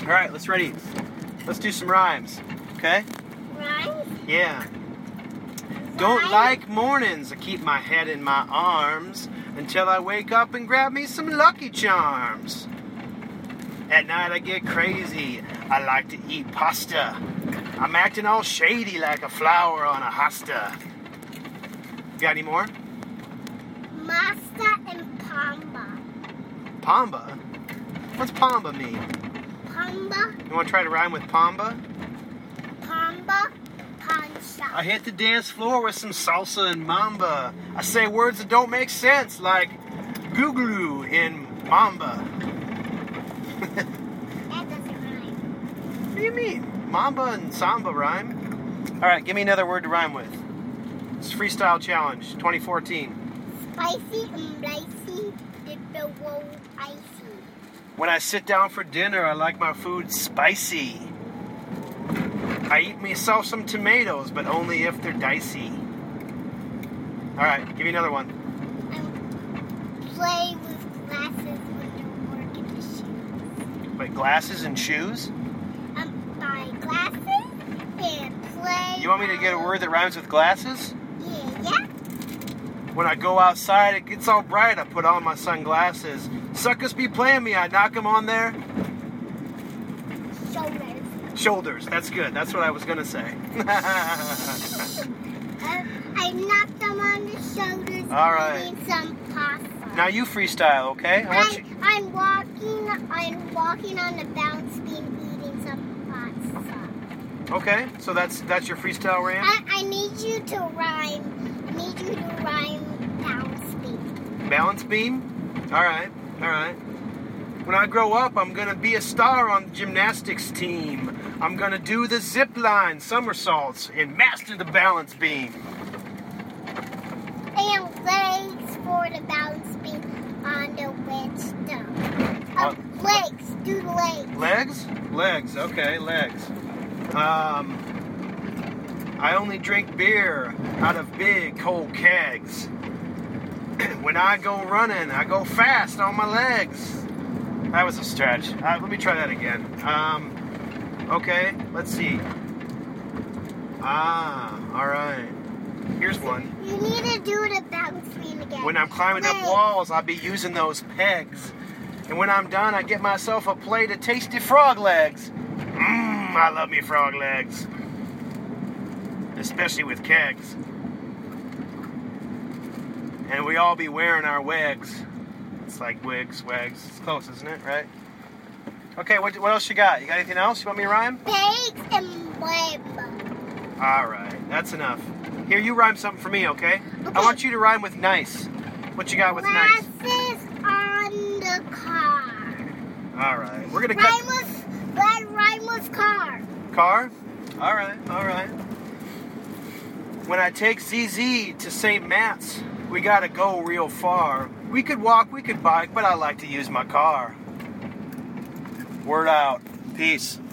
All right, let's ready. Let's do some rhymes, okay? Rhymes? Yeah. Don't like mornings. I keep my head in my arms until I wake up and grab me some Lucky Charms. At night I get crazy. I like to eat pasta. I'm acting all shady like a flower on a hosta. Got any more? Masta and Pamba. Pamba? What's Pamba mean? Pamba, You want to try to rhyme with Pamba? Pamba, Pancha. I hit the dance floor with some salsa and mamba. I say words that don't make sense, like Googloo in Mamba. That doesn't rhyme. What do you mean? Mamba and samba rhyme. All right, give me another word to rhyme with. It's Freestyle Challenge 2014. Spicy and spicy, the roll icy. When I sit down for dinner, I like my food spicy. I eat myself some tomatoes, but only if they're dicey. All right, give me another one. Play with glasses when you work in the shoes. Wait, glasses and shoes? Buy glasses and play. You want me to get a word that rhymes with glasses? Yeah. When I go outside, it gets all bright. I put on my sunglasses. Suckers be playing me. I knock them on their Shoulders. shoulders. That's good. That's what I was going to say. I knocked them on the shoulders. All right. Eating some pasta. Now you freestyle, okay? I'm walking on the bounce beam eating some pasta. Okay, so that's your freestyle rant? I need you to rhyme. I need you to rhyme bounce beam. Balance beam? All right. When I grow up, I'm going to be a star on the gymnastics team. I'm going to do the zip line, somersaults, and master the balance beam. And legs for the balance beam on the whetstone. Legs. Do legs. Legs? Legs. Okay, legs. I only drink beer out of big, cold kegs. When I go running, I go fast on my legs. That was a stretch. Let me try that again. Okay, let's see. All right. Here's one. You need to do the bounce beam again. When I'm climbing up walls, I'll be using those pegs. And when I'm done, I get myself a plate of tasty frog legs. I love me frog legs. Especially with kegs. And we all be wearing our wigs. It's like wigs, wags. It's close, isn't it? Right? Okay, what else you got? You got anything else you want me to rhyme? Pigs and web. All right, that's enough. Here, you rhyme something for me, okay? I want you to rhyme with nice. What you got with nice? Glasses on the car. All right, we're gonna cut. Rhyme with car. Car? All right. When I take ZZ to St. Matt's, we gotta go real far. We could walk, we could bike, but I like to use my car. Word out. Peace.